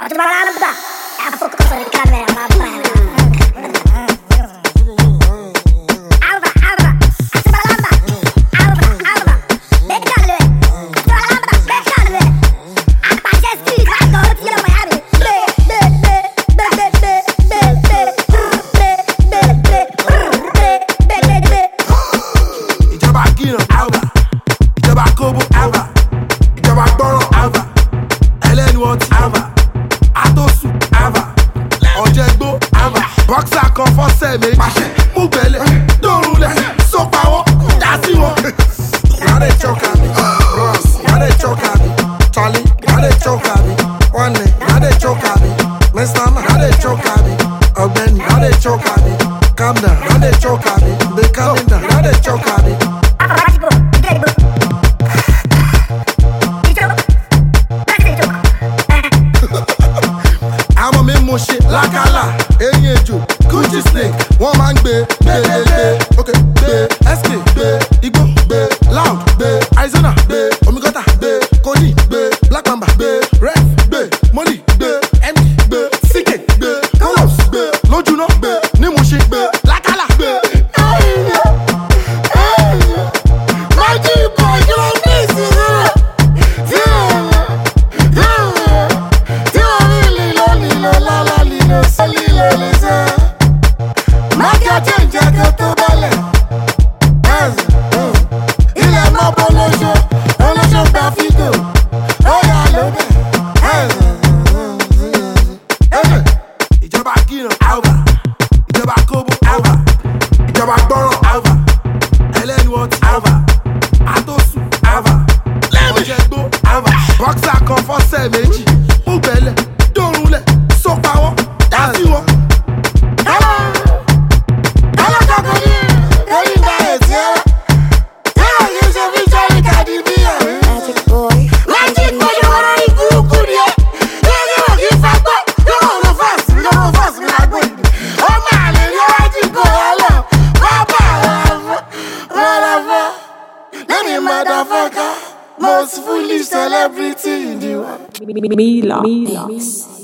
Boxer kan fọ́sẹ̀ méjì, mú gbẹ̀lẹ̀, dórúlẹ̀, sọ́pàwọ́, dá sí wọn. Now they choke at me, bros, now they choke at me. Charlie, now they choke at me. One day, now they choke at me. Mr. Man, now they choke at me. Ọ̀gbẹ́ni, now they choke at me. Calm down, now they choke at me. They calming down, now they choke at me. Àmọ́ mi mú ṣe lákàlà, eyín ejò, Gucci snake, wọ́n máa ń gbé, ok, gbé, SK, gbé, Igbó, gbé, Loud, gbé, Arizona, gbé, Omigọ́ta, gbé, Koni, gbé, Black Mamba, gbé, Ref, gbé, Molly, gbé, MD, gbé, CK, gbé, Carlos, gbé, Lójúná, gbé, Nímúṣe, gbé, lákàlà, gbé. Ìjọba Gíran Alva, ìjọba Kobo Alva, ìjọba Gbọ́ràn Alva, ẹlẹ́nu ọtí Alva, Àtòsù Alva, ọ̀jẹ̀gbó Alva, Boxer kan fọ́sẹ̀ méjì, mú gbẹ̀lẹ̀, dórúlẹ̀, sọ́pàwọ́, dá sí wọn. Motherfucker, most foolish celebrity in the world. Mila.